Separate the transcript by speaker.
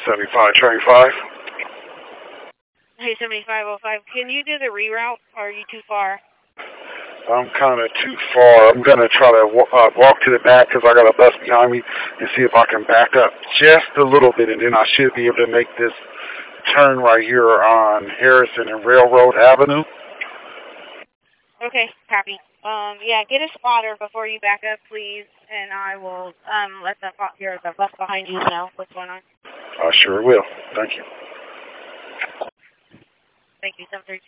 Speaker 1: 7525.
Speaker 2: Hey, 7505, can you do the reroute, or are you too far?
Speaker 1: I'm kind of too far. I'm going to try to walk to the back because I got a bus behind me and see if I can back up just a little bit, and then I should be able to make this turn right here on Harrison and Railroad Avenue.
Speaker 2: Okay, copy. Yeah, get a spotter before you back up, please, and I will let the bus behind you know what's going on.
Speaker 1: I sure will. Thank you.
Speaker 2: Thank you, 732.